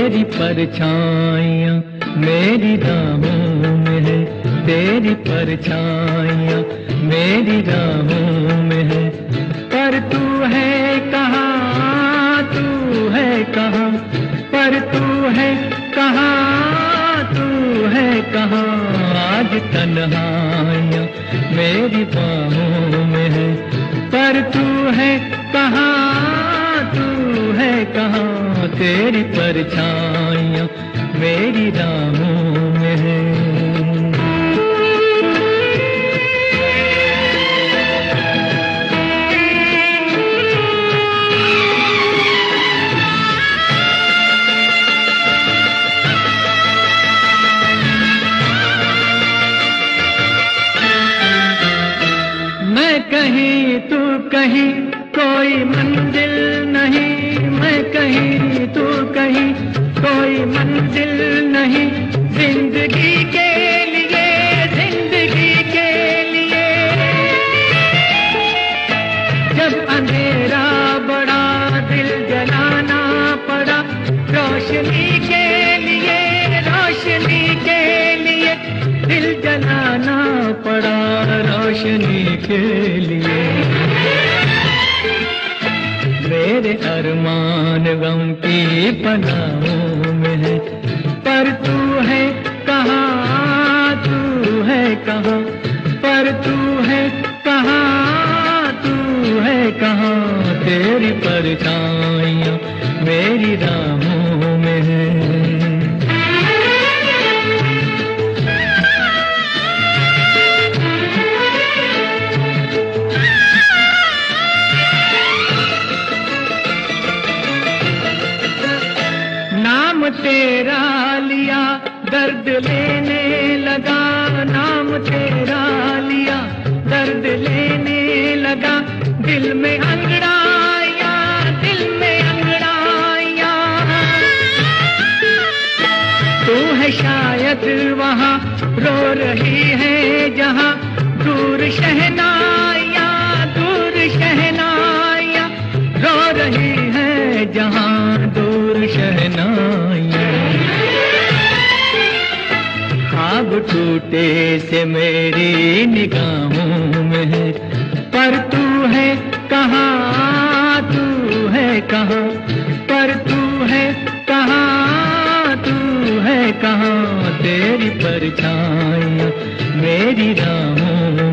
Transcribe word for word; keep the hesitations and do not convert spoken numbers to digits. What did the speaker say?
तेरी परछाइयाँ मेरी राहों में है, तेरी परछाइयाँ मेरी राहों में है। पर तू है कहाँ, तू है कहाँ, पर तू है कहाँ, तू है कहाँ। आज तन्हाइयाँ मेरी बाहों में है, पर तू है कहाँ, तू है कहाँ। तेरी परछाइयाँ मेरी राहों में है। मैं कहीं तू कहीं कोई मंजिल नहीं, मैं कहीं तू कहीं कोई मंजिल नहीं। जिंदगी के लिए, जिंदगी के लिए जब अंधेरा बड़ा दिल जलाना पड़ा। रोशनी के लिए, रोशनी के लिए दिल जलाना पड़ा, रोशनी के लिए। मेरे अरमान गम की पनाहों में है, पर तू है कहाँ, तू है कहाँ, पर तू है कहाँ, तू है कहाँ। तेरी परछाइयाँ मेरी राहों में है। नाम तेरा लिया दर्द लेने लगा, नाम तेरा लिया दर्द लेने लगा। दिल में अंगड़ाइयाँ, दिल में अंगड़ाइयाँ। तू है शायद वहाँ रो रही है जहाँ दूर शहनाइयाँ, दूर शहनाइयाँ रो रही है जहाँ दूर शहनाइयाँ। ख्वाब टूटे से मेरी निगाहों में है, पर तू है कहाँ, तू है कहाँ, पर तू है कहाँ, तू है कहाँ। तेरी परछाइयाँ मेरी राहों